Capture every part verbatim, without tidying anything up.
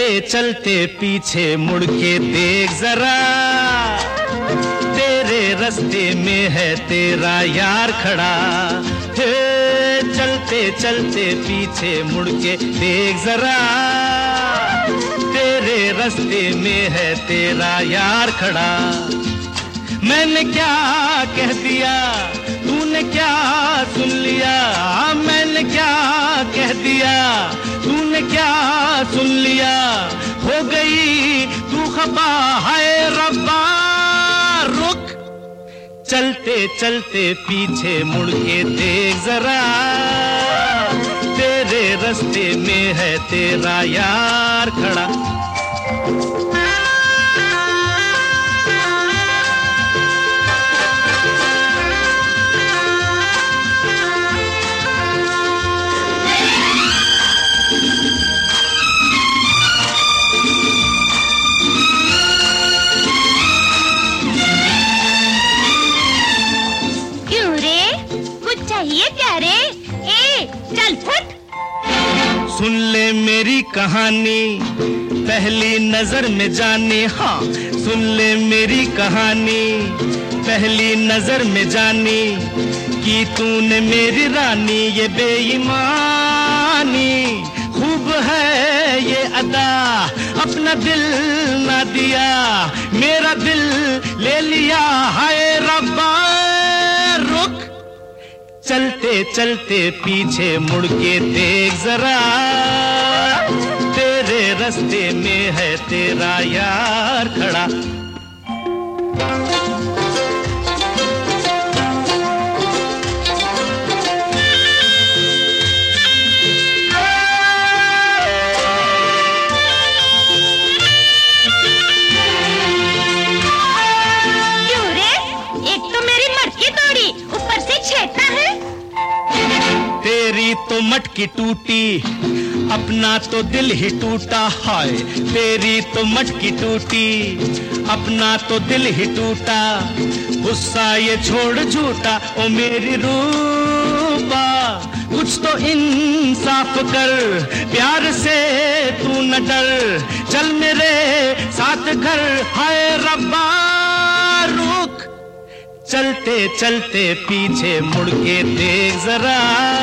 चलते चलते पीछे मुड़ के देख जरा, तेरे रास्ते में है तेरा यार खड़ा। हे चलते चलते पीछे मुड़ के देख जरा, तेरे रास्ते में है तेरा यार खड़ा। मैंने क्या कह दिया तूने क्या सुन लिया, मैंने क्या कह दिया तूने क्या सुन लिया। हो गई तू खफा है रब्बा, रुक चलते चलते पीछे मुड़ के देख जरा, तेरे रास्ते में है तेरा यार खड़ा। ये प्यारे, ए चल फुट। सुन ले मेरी कहानी पहली नजर में जानी, हाँ सुन ले मेरी कहानी पहली नजर में जानी, कि तूने मेरी रानी ये बेईमानी। खूब है ये अदा अपना दिल ना दिया, मेरा दिल ले लिया हाय रब्बा। रुक चलते चलते पीछे मुड़ के देख जरा, तेरे रास्ते में है तेरा यार खड़ा। क्यों रे, एक तो मेरी मटकी तोड़ी, ऊपर से छेड़ता है। तेरी तो मटकी टूटी, अपना तो दिल ही टूटा। हाय तेरी तो मटकी टूटी, अपना तो दिल ही टूटा। गुस्सा ये छोड़ झूठा ओ मेरी रूबा, कुछ तो इंसाफ कर, प्यार से तू न डर, चल मेरे साथ घर हाय रब्बा। रुक चलते चलते पीछे मुड़ के देख जरा,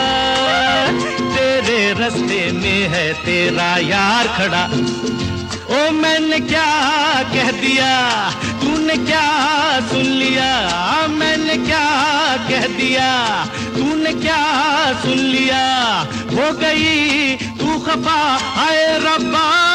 तेरे रास्ते में है तेरा यार खड़ा। ओ मैंने क्या कह दिया तूने क्या सुन लिया, मैंने क्या कह दिया तूने क्या सुन लिया। हो गई तू खफा हाय रब्बा।